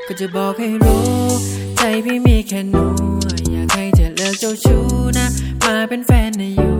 ก็จะบอกให้รู้ใจพี่มีแค่หนูอยากให้เธอเลิกเจ้าชู้นะมาเป็นแฟนนะอยู่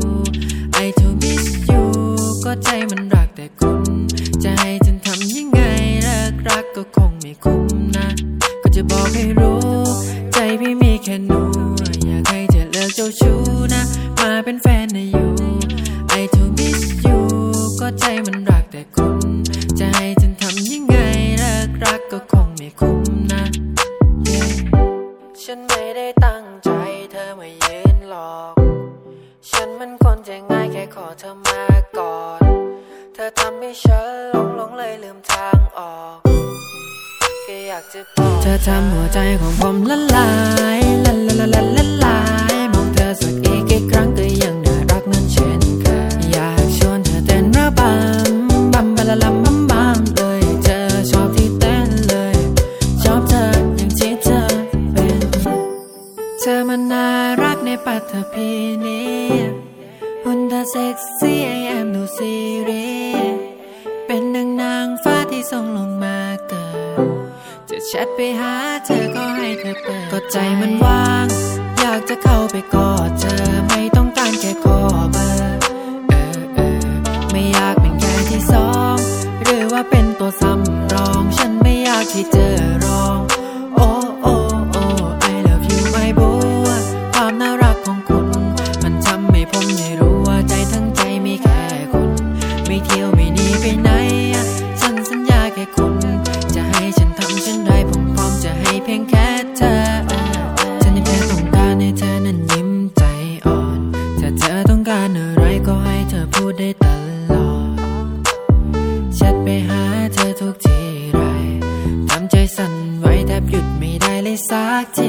I to miss you ก็ใจมันรักแต่คุณจะให้ฉันทำยังไงเลิกรักก็คงไม่คุ้มนะก็จะบอกให้รู้ใจพี่มีแค่หนูอยากให้เธอเลิกเจ้าชู้นะมาเป็นแฟนนะอยู่ I to miss you ก็ใจมันรักแต่คุณจะให้ฉันทำยังไงเลิกรักก็คงไม่คุ้มนะ yeah. ฉันไม่ได้ตั้งใจเธอมายืนหลอกฉันมันคนใจง่ายแค่ขอเธอมาก่อนเธอทำให้ฉันหลงเลยลืมทางออกก็อยากจะบอกเธอทำหัวใจของผมละลายละลายมองเธอสักอีกกี่ครั้งก็ยังน่ารักนั้นเช่นเคยอยากชวนเธอเต้นระบำบัมบะละลัมบัมเลยเธอชอบที่เต้นเลยชอบเธออย่างที่เธอเป็นเธอมันน่ารักในปัตภีนี้หุ่นเธอเซ็กซี่ I am no serious เป็นนางฟ้าที่ส่งลงมาเกิดจะแชทไปหาเธอก็ให้เธอเปิดก็ใจมันว่างอยากจะเข้าไปกอดเธอไม่ต้องการแค่ขอเบอร์ไม่อยากเป็นแค่ที่สองหรือว่าเป็นตัวสำรองฉันไม่อยากที่เจอรองโอ้โอ้โอ้ I love you my boy ความน่ารักของคุณมันทำให้ผมได้รู้ว่าใจทั้งใจมีแค่คุณไม่เที่ยวไม่หนีไปไหนฉันสัญญาแค่คุณจะให้ฉันทำฉันได้ผมพร้อมจะให้เพียงแค่เธอฉันยังแค่ต้องการให้เธอนั้นยิ้มใจอ่อนถ้าเธอต้องการอะไรก็ให้เธอพูดได้ตลอดแชทไปหาเธอทุกทีไรทำใจสั่นไหวแทบหยุดไม่ได้เลยสักที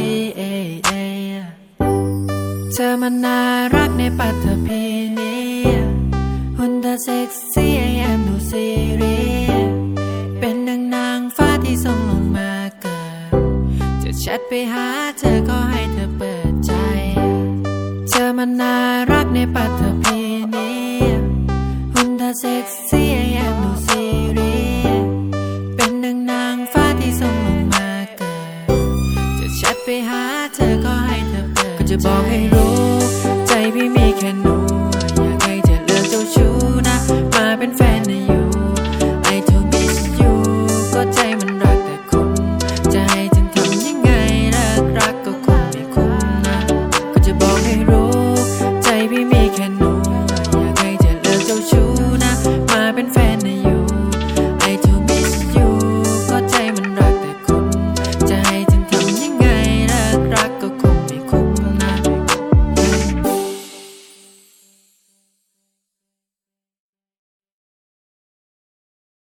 เธอมันน่ารักในปัตภีนี้หุ่นเธอเซ็กซี่ I am no serious เป็นนางฟ้าที่ส่งลงมาเกิดจะแชทไปหาเธอก็ให้เธอเปิดใจเธอมันน่ารักในปัตภีนี้หุ่นเธอเซ็กซี่ I am no serious เป็นนางฟ้าที่ส่งลงมาเกิดจะแชทไปหาเธอก็ให้เธอเปิดก็จะบอกให้รู้ใจพี่มีแค่หนูอยากให้เธอเลิกเจ้าชู้นะมาเป็นแฟนนะอยู่ I to miss you ก็ใจมันรักแต่คุณจะให้ฉันทำยังไงเลิกรักก็คงไม่คุ้มนะก็จะบอกให้รู้ใจพี่มีแค่หนู